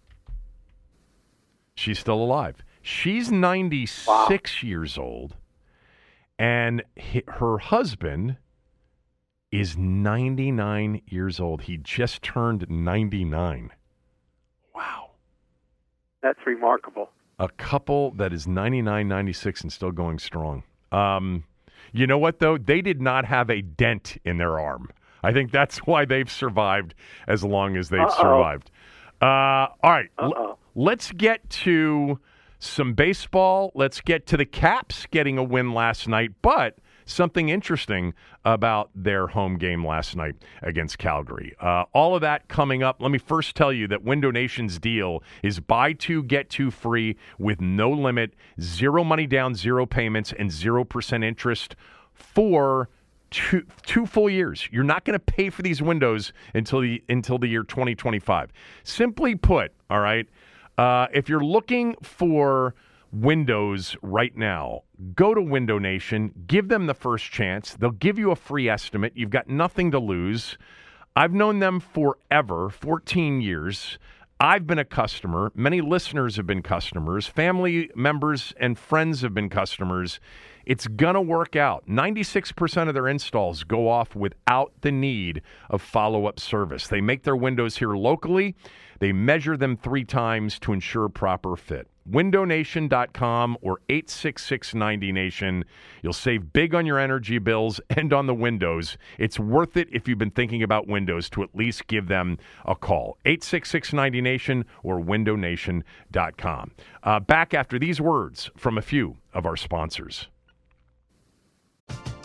She's still alive. She's ninety-six wow. years old, and he, her husband is ninety-nine years old. He just turned ninety-nine. Wow. That's remarkable. A couple that is ninety-nine, ninety-six, and still going strong. Um, you know what, though? They did not have a dent in their arm. I think that's why they've survived as long as they've Uh-oh. survived. Uh, all right. L- let's get to some baseball. Let's get to the Caps getting a win last night, but something interesting about their home game last night against Calgary. Uh, all of that coming up. Let me first tell you that Window Nation's deal is buy two, get two free with no limit, zero money down, zero payments, and zero percent interest for two, two full years. You're not going to pay for these windows until the, until the year twenty twenty-five. Simply put, all right, uh, if you're looking for windows right now, go to Window Nation, give them the first chance. They'll give you a free estimate. You've got nothing to lose. I've known them forever, fourteen years. I've been a customer. Many listeners have been customers. Family members and friends have been customers. It's going to work out. ninety-six percent of their installs go off without the need of follow-up service. They make their windows here locally. They measure them three times to ensure proper fit. window nation dot com or eight six six ninety nation. You'll save big on your energy bills and on the windows. It's worth it if you've been thinking about windows to at least give them a call. eight six six ninety nation or window nation dot com. Uh, back after these words from a few of our sponsors.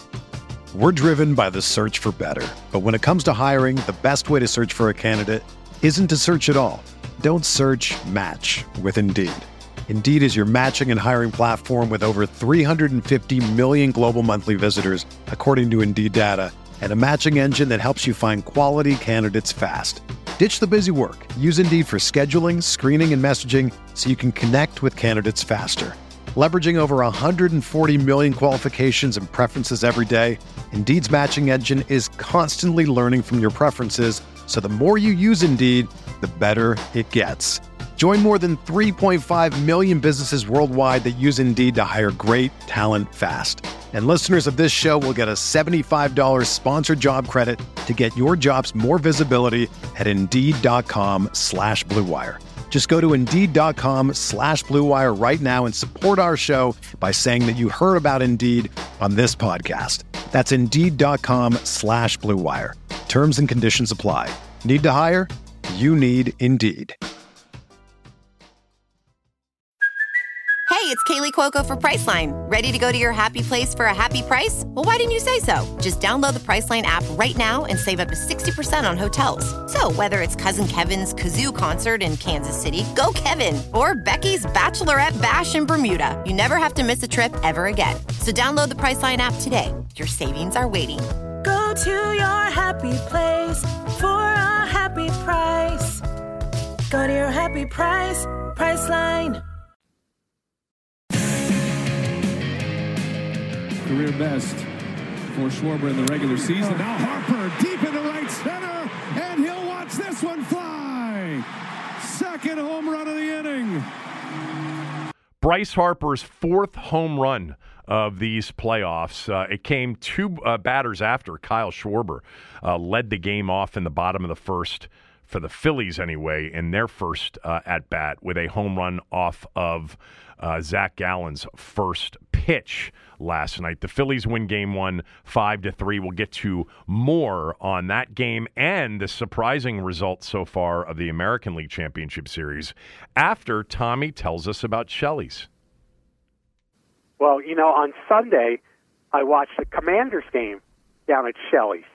We're driven by the search for better. But when it comes to hiring, the best way to search for a candidate isn't to search at all. Don't search, match with Indeed. Indeed is your matching and hiring platform with over three hundred fifty million global monthly visitors, according to Indeed data, and a matching engine that helps you find quality candidates fast. Ditch the busy work. Use Indeed for scheduling, screening, and messaging so you can connect with candidates faster. Leveraging over one hundred forty million qualifications and preferences every day, Indeed's matching engine is constantly learning from your preferences, so the more you use Indeed, the better it gets. Join more than three point five million businesses worldwide that use Indeed to hire great talent fast. And listeners of this show will get a seventy-five dollars sponsored job credit to get your jobs more visibility at Indeed.com slash Blue Wire. Just go to Indeed.com slash Blue Wire right now and support our show by saying that you heard about Indeed on this podcast. That's Indeed.com slash Blue Wire. Terms and conditions apply. Need to hire? You need Indeed. Hey, it's Kaylee Cuoco for Priceline. Ready to go to your happy place for a happy price? Well, why didn't you say so? Just download the Priceline app right now and save up to sixty percent on hotels. So whether it's Cousin Kevin's Kazoo Concert in Kansas City, go Kevin, or Becky's Bachelorette Bash in Bermuda, you never have to miss a trip ever again. So download the Priceline app today. Your savings are waiting. Go to your happy place for a happy price. Go to your happy price, Priceline. Career best for Schwarber in the regular season. Now Harper deep in the right center, and he'll watch this one fly. Second home run of the inning. Bryce Harper's fourth home run of these playoffs. Uh, it came two uh, batters after Kyle Schwarber uh, led the game off in the bottom of the first for the Phillies anyway in their first uh, at-bat with a home run off of uh, Zach Gallen's first pitch last night. The Phillies win game one, five to three. We'll get to more on that game and the surprising result so far of the American League Championship Series after Tommy tells us about Shelley's. Well, you know, on Sunday, I watched the Commanders game down at Shelley's.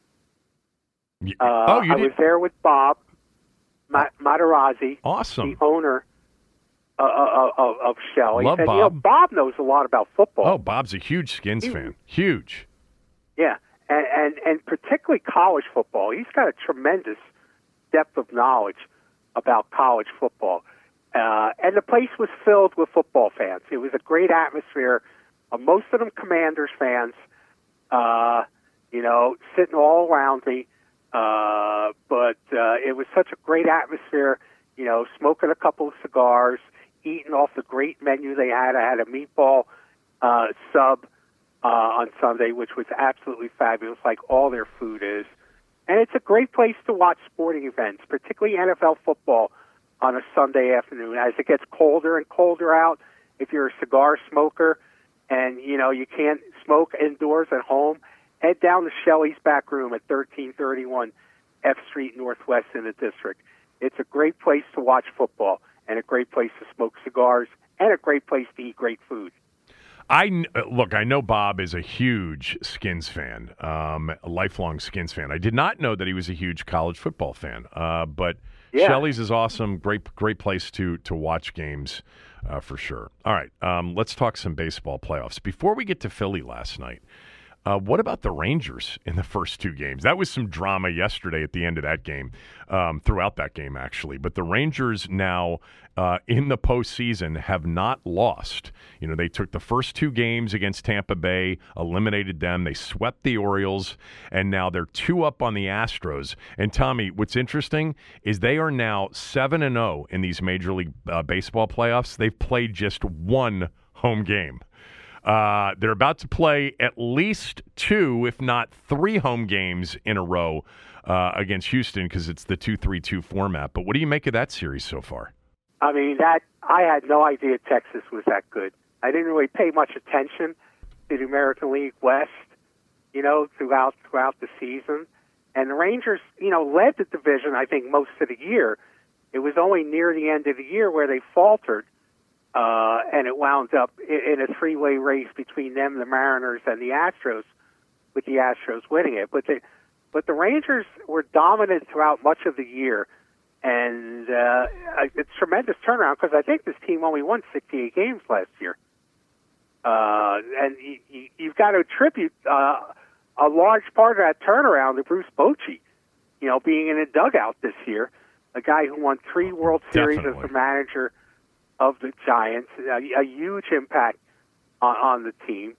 Uh, oh, you I did? was there with Bob Ma- Materazzi, Awesome. the owner uh, uh, of, of Shelley's. Love and, Bob. You know, Bob knows a lot about football. Oh, Bob's a huge Skins He- fan. Huge. Yeah, and, and, and particularly college football. He's got a tremendous depth of knowledge about college football. Uh, and the place was filled with football fans. It was a great atmosphere. Uh, most of them Commanders fans, uh, you know, sitting all around me. Uh, but uh, it was such a great atmosphere, you know, smoking a couple of cigars, eating off the great menu they had. I had a meatball uh, sub uh, on Sunday, which was absolutely fabulous, like all their food is. And it's a great place to watch sporting events, particularly N F L football on a Sunday afternoon. As it gets colder and colder out, if you're a cigar smoker and, you know, you can't smoke indoors at home, head down to Shelley's back room at thirteen thirty-one F Street Northwest in the district. It's a great place to watch football and a great place to smoke cigars and a great place to eat great food. I look, I know Bob is a huge Skins fan, um, a lifelong Skins fan. I did not know that he was a huge college football fan, uh, but Yeah. Shelley's is awesome. Great, great place to to watch games uh, for sure. All right, um, let's talk some baseball playoffs. Before we get to Philly last night, uh, what about the Rangers in the first two games? That was some drama yesterday at the end of that game, um, throughout that game actually. But the Rangers now uh, in the postseason have not lost. You know, they took the first two games against Tampa Bay, eliminated them. They swept the Orioles, and now they're two up on the Astros. And Tommy, what's interesting is they are now seven and zero in these Major League uh, Baseball playoffs. They've played just one home game. Uh, they're about to play at least two, if not three, home games in a row uh, against Houston because it's the two three two format. But what do you make of that series so far? I mean, that I had no idea Texas was that good. I didn't really pay much attention to the American League West, you know, throughout throughout the season. And the Rangers, you know, led the division, I think, most of the year. It was only near the end of the year where they faltered, uh, and it wound up in, in a three-way race between them, the Mariners, and the Astros, with the Astros winning it. But the, but the Rangers were dominant throughout much of the year. And uh, it's tremendous turnaround because I think this team only won sixty-eight games last year. Uh, and you, you've got to attribute uh, a large part of that turnaround to Bruce Bochy, you know, being in a dugout this year, a guy who won three World Series Definitely. as the manager of the Giants, a, a huge impact on, on the team.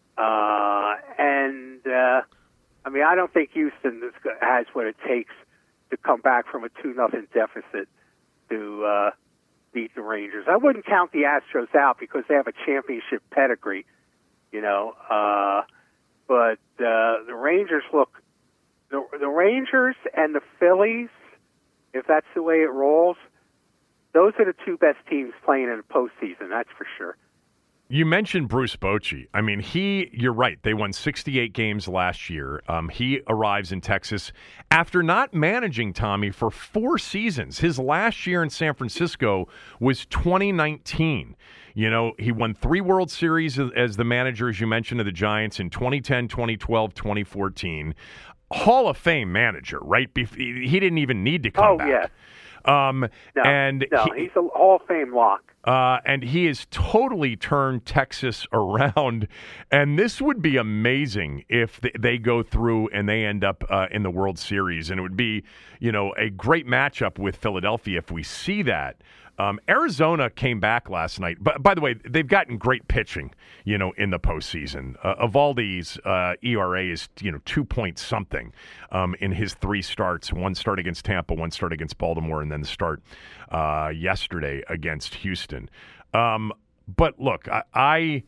Uh, and, uh, I mean, I don't think Houston has what it takes to come back from a two nothing deficit to uh, beat the Rangers. I wouldn't count the Astros out because they have a championship pedigree, you know. Uh, but uh, the Rangers look, the, the Rangers and the Phillies, if that's the way it rolls, those are the two best teams playing in the postseason, that's for sure. You mentioned Bruce Bochy. I mean, he, you're right. They won sixty-eight games last year. Um, he arrives in Texas after not managing Tommy for four seasons. His last year in San Francisco was twenty nineteen. You know, he won three World Series as the manager, as you mentioned, of the Giants in twenty ten, twenty twelve, twenty fourteen. Hall of Fame manager, right? He didn't even need to come oh, back. Oh, yeah. Um, no, and no, he, he's a Hall of Fame lock. Uh, and he has totally turned Texas around. And this would be amazing if they go through and they end up uh, in the World Series. And it would be, you know, a great matchup with Philadelphia if we see that. Um, Arizona came back last night. But by the way, they've gotten great pitching, you know, in the postseason. Uh, Evaldi's uh, E R A is, you know, two point something um, in his three starts. One start against Tampa, one start against Baltimore, and then the start uh, yesterday against Houston. Um, but look, I, I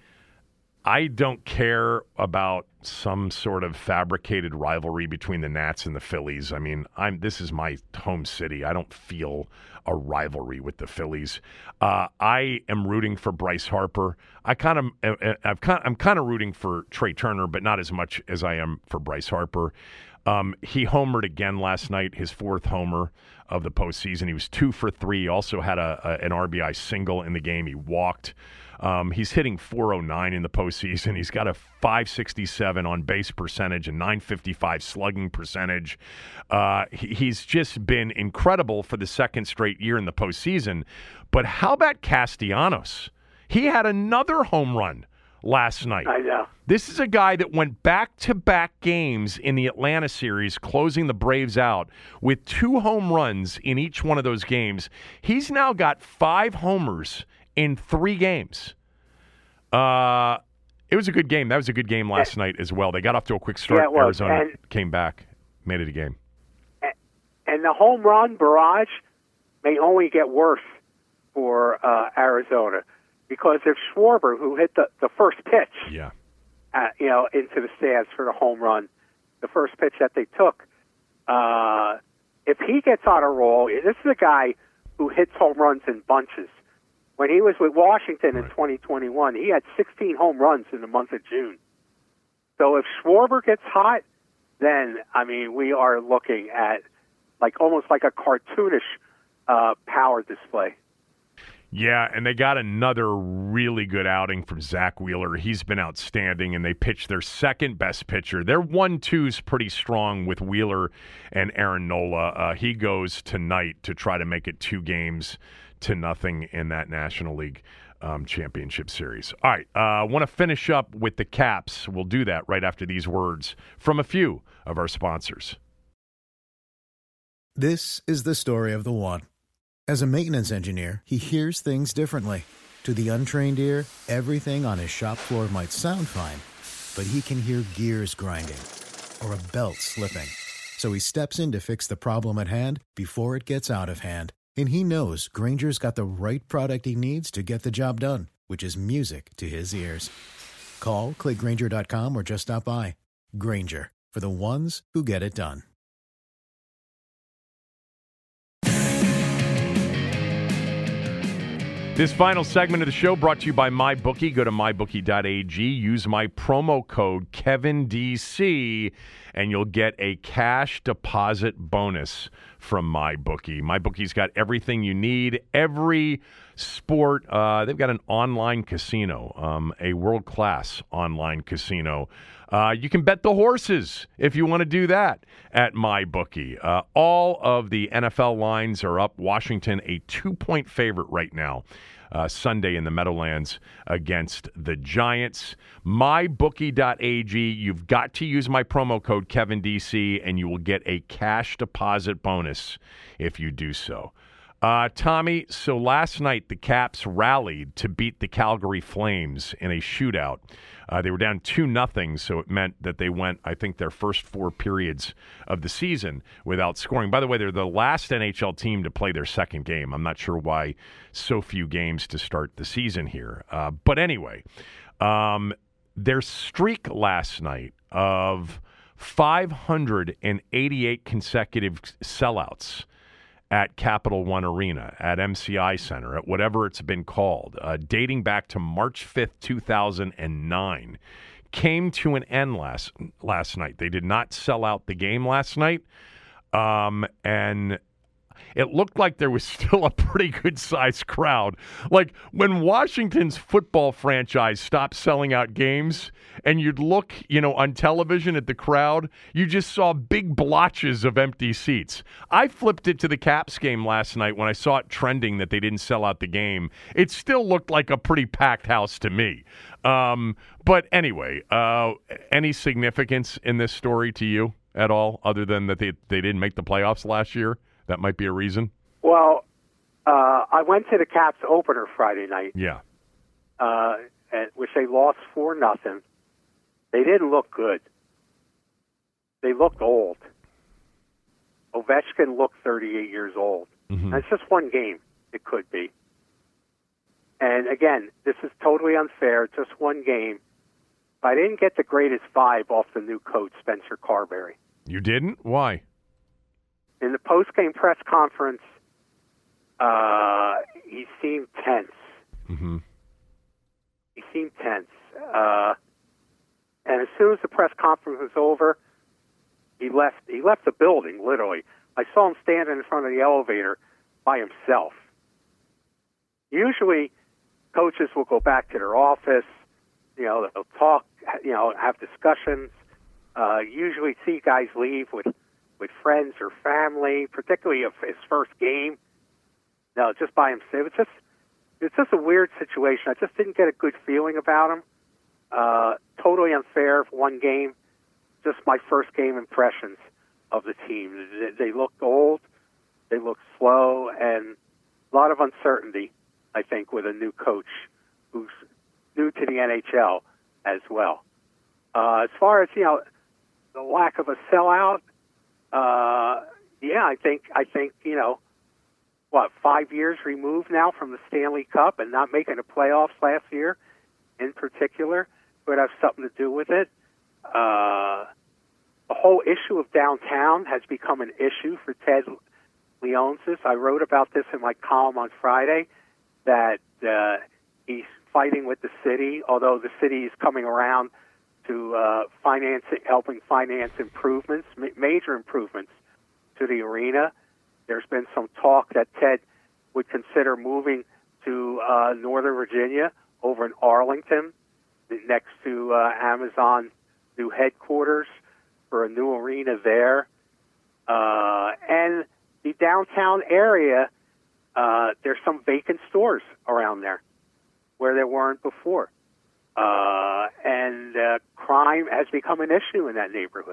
I don't care about some sort of fabricated rivalry between the Nats and the Phillies. I mean, I'm this is my home city. I don't feel a rivalry with the Phillies. Uh, I am rooting for Bryce Harper. I kind of, I've kind, I'm kind of rooting for Trey Turner, but not as much as I am for Bryce Harper. Um, he homered again last night, his fourth homer of the postseason. He was two for three. He also had a, a an R B I single in the game. He walked. Um, he's hitting four oh nine in the postseason. He's got a five sixty-seven on base percentage and nine fifty-five slugging percentage. Uh, he, he's just been incredible for the second straight year in the postseason. But how about Castellanos? He had another home run last night. I know. This is a guy that went back-to-back games in the Atlanta series, closing the Braves out with two home runs in each one of those games. He's now got five homers in three games. Uh, it was a good game. That was a good game last night as well. They got off to a quick start. Yeah, it was. Arizona And, came back, made it a game. And the home run barrage may only get worse for uh, Arizona because if Schwarber, who hit the, the first pitch, Yeah. uh, you know, into the stands for the home run, the first pitch that they took, uh, if he gets on a roll, this is a guy who hits home runs in bunches. When he was with Washington in Right. twenty twenty-one, he had sixteen home runs in the month of June. So if Schwarber gets hot, then, I mean, we are looking at like almost like a cartoonish uh, power display. Yeah, and they got another really good outing from Zach Wheeler. He's been outstanding, and they pitched their second best pitcher. Their one two's pretty strong with Wheeler and Aaron Nola. Uh, he goes tonight to try to make it two games to nothing in that National League um, Championship Series. All right, I uh, want to finish up with the Caps. We'll do that right after these words from a few of our sponsors. This is the story of the one. As a maintenance engineer, he hears things differently. To the untrained ear, everything on his shop floor might sound fine, but he can hear gears grinding or a belt slipping. So he steps in to fix the problem at hand before it gets out of hand. And he knows Grainger's got the right product he needs to get the job done, which is music to his ears. Call, click Grainger dot com, or just stop by. Grainger, for the ones who get it done. This final segment of the show brought to you by MyBookie. Go to my bookie dot a g. Use my promo code Kevin D C, and you'll get a cash deposit bonus from MyBookie. MyBookie's got everything you need, every sport. Uh, they've got an online casino, um, a world-class online casino. Uh, you can bet the horses if you want to do that at MyBookie. Uh, all of the N F L lines are up. Washington, a two-point favorite right now. Uh, Sunday in the Meadowlands against the Giants. my bookie dot a g. You've got to use my promo code Kevin D C, and you will get a cash deposit bonus if you do so. Uh, Tommy, so last night the Caps rallied to beat the Calgary Flames in a shootout. Uh, they were down two nothing, so it meant that they went, I think, their first four periods of the season without scoring. By the way, they're the last N H L team to play their second game. I'm not sure why so few games to start the season here. Uh, but anyway, um, their streak last night of five hundred eighty-eight consecutive sellouts at Capital One Arena, at M C I Center, at whatever it's been called, uh, dating back to March fifth, two thousand nine, came to an end last last night. They did not sell out the game last night, um, and it looked like there was still a pretty good-sized crowd. Like, when Washington's football franchise stopped selling out games, and you'd look, you know, on television at the crowd, you just saw big blotches of empty seats. I flipped it to the Caps game last night when I saw it trending that they didn't sell out the game. It still looked like a pretty packed house to me. Um, but anyway, uh, any significance in this story to you at all, other than that they, they didn't make the playoffs last year? That might be a reason. Well, uh, I went to the Caps opener Friday night. Yeah. Uh, and, which they lost four nothing. They didn't look good. They looked old. Ovechkin looked thirty-eight years old. Mm-hmm. And it's just one game. It could be. And again, this is totally unfair. Just one game. But I didn't get the greatest vibe off the new coach, Spencer Carberry. You didn't? Why? In the post-game press conference, uh, he seemed tense. Mm-hmm. He seemed tense. Uh, and as soon as the press conference was over, he left. He left the building, literally. I saw him standing in front of the elevator by himself. Usually, coaches will go back to their office. You know, they'll talk. You know, have discussions. Uh, usually, see guys leave with. with friends or family, particularly of his first game. No, just by himself. It was just, it's just a weird situation. I just didn't get a good feeling about him. Uh, totally unfair for one game. Just my first game impressions of the team. They, they looked old, they looked slow, and a lot of uncertainty, I think, with a new coach who's new to the N H L as well. Uh, as far as, you know, the lack of a sellout, Uh, yeah, I think, I think, you know, what, five years removed now from the Stanley Cup and not making the playoffs last year in particular would have something to do with it. Uh, the whole issue of downtown has become an issue for Ted Leonsis. I wrote about this in my column on Friday, that uh, he's fighting with the city, although the city is coming around to uh, financing, helping finance improvements, ma- major improvements to the arena. There's been some talk that Ted would consider moving to uh, Northern Virginia, over in Arlington, next to uh, Amazon new headquarters, for a new arena there. Uh, and the downtown area, uh, there's some vacant stores around there where there weren't before. Uh, and uh, crime has become an issue in that neighborhood.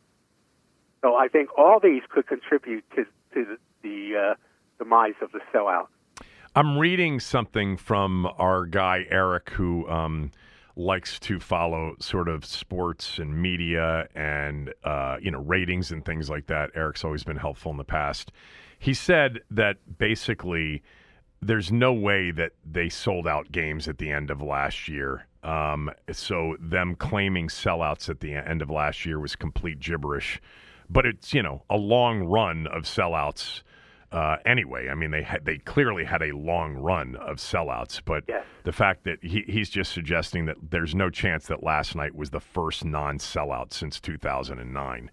So I think all these could contribute to, to the, the uh, demise of the sellout. I'm reading something from our guy, Eric, who um, likes to follow sort of sports and media and, uh, you know, ratings and things like that. Eric's always been helpful in the past. He said that basically there's no way that they sold out games at the end of last year. Um, so them claiming sellouts at the end of last year was complete gibberish. But it's, you know, a long run of sellouts uh, anyway. I mean, they had, they clearly had a long run of sellouts. But yes. The fact that he, he's just suggesting that there's no chance that last night was the first non-sellout since two thousand nine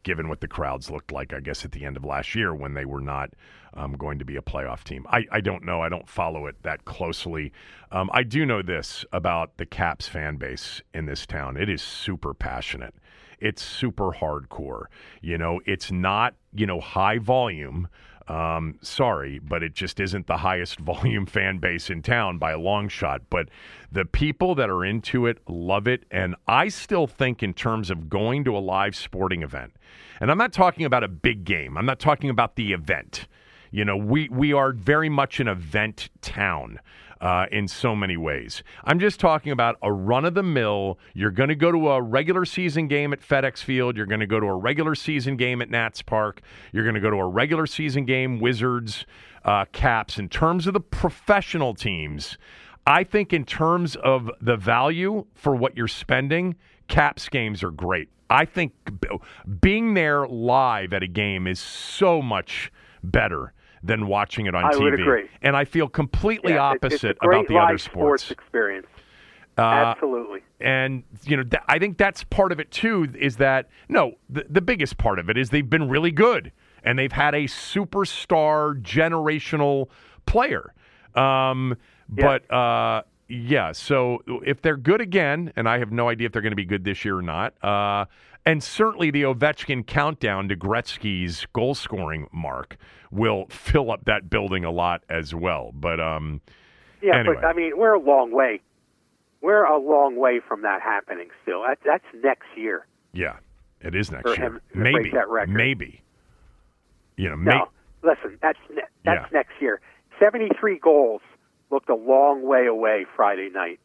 given what the crowds looked like, I guess, at the end of last year when they were not um, going to be a playoff team. I, I don't know. I don't follow it that closely. Um, I do know this about the Caps fan base in this town. It is super passionate. It's super hardcore. You know, it's not, you know, high volume. Um, sorry, but it just isn't the highest volume fan base in town by a long shot. But the people that are into it love it. And I still think in terms of going to a live sporting event, and I'm not talking about a big game. I'm not talking about the event. You know, we, we are very much an event town. Uh, in so many ways. I'm just talking about a run-of-the-mill. You're going to go to a regular season game at FedEx Field. You're going to go to a regular season game at Nats Park. You're going to go to a regular season game, Wizards, uh, Caps. In terms of the professional teams, I think in terms of the value for what you're spending, Caps games are great. I think being there live at a game is so much better than watching it on I T V. I would agree. And I feel completely yeah, opposite it's a great about the live other sports. sports experience. Uh, Absolutely. And, you know, th- I think that's part of it, too, is that, no, the, the biggest part of it is they've been really good. And they've had a superstar generational player. Um, yeah. But, uh, yeah, so if they're good again, and I have no idea if they're going to be good this year or not, uh, and certainly the Ovechkin countdown to Gretzky's goal-scoring mark will fill up that building a lot as well. But um, yeah, anyway. but I mean, we're a long way. We're a long way from that happening. Still, that, that's next year. Yeah, it is next for year. him to maybe, break that record. maybe. You know, no. may- Listen, that's ne- that's yeah. next year. Seventy-three goals looked a long way away Friday night.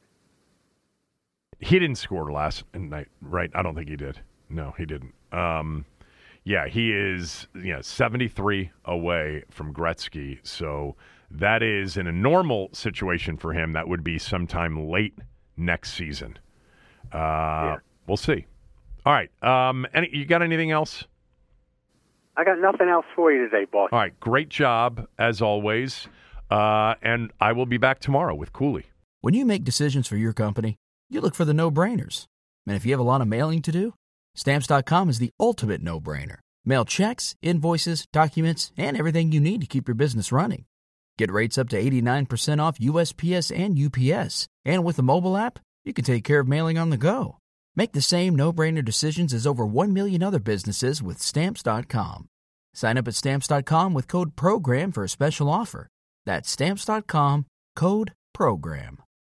He didn't score last night, right? I don't think he did. No, he didn't. Um, yeah, he is you know, seventy-three away from Gretzky. So that is, in a normal situation for him, that would be sometime late next season. Uh, yeah. We'll see. All right. Um, any, you got anything else? I got nothing else for you today, boss. All right. Great job, as always. Uh, and I will be back tomorrow with Cooley. When you make decisions for your company, you look for the no-brainers. And if you have a lot of mailing to do, Stamps dot com is the ultimate no-brainer. Mail checks, invoices, documents, and everything you need to keep your business running. Get rates up to eighty-nine percent off U S P S and U P S. And with the mobile app, you can take care of mailing on the go. Make the same no-brainer decisions as over one million other businesses with Stamps dot com. Sign up at Stamps dot com with code PROGRAM for a special offer. That's Stamps dot com, code PROGRAM.